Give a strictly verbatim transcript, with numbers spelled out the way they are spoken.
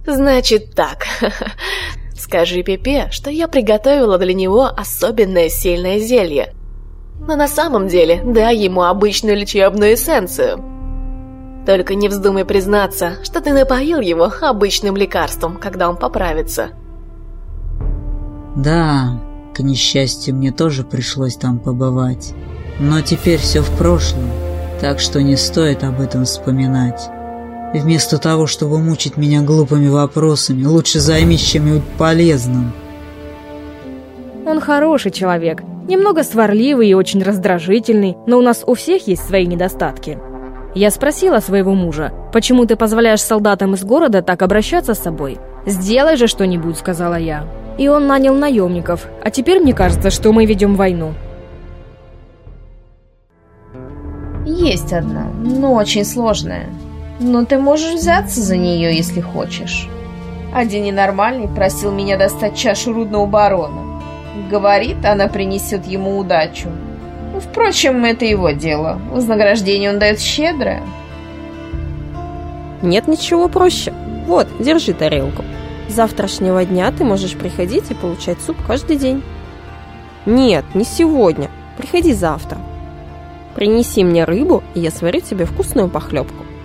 Значит так. Скажи Пепе, что я приготовила для него особенное сильное зелье. Но на самом деле дай ему обычную лечебную эссенцию. Только не вздумай признаться, что ты напоил его обычным лекарством, когда он поправится. Да, к несчастью, мне тоже пришлось там побывать. Но теперь все в прошлом, так что не стоит об этом вспоминать. Вместо того, чтобы мучить меня глупыми вопросами, лучше займись чем-нибудь полезным. Он хороший человек, немного сварливый и очень раздражительный, но у нас у всех есть свои недостатки. Я спросила своего мужа, почему ты позволяешь солдатам из города так обращаться с собой? «Сделай же что-нибудь», — сказала я. И он нанял наемников, а теперь мне кажется, что мы ведем войну. Есть одна, но очень сложная. Но ты можешь взяться за нее, если хочешь. Один ненормальный просил меня достать чашу рудного барона. Говорит, она принесет ему удачу. Впрочем, это его дело. Вознаграждение он дает щедрое. Нет ничего проще. Вот, держи тарелку. С завтрашнего дня ты можешь приходить и получать суп каждый день. Нет, не сегодня. Приходи завтра. Принеси мне рыбу, и я сварю тебе вкусную похлебку.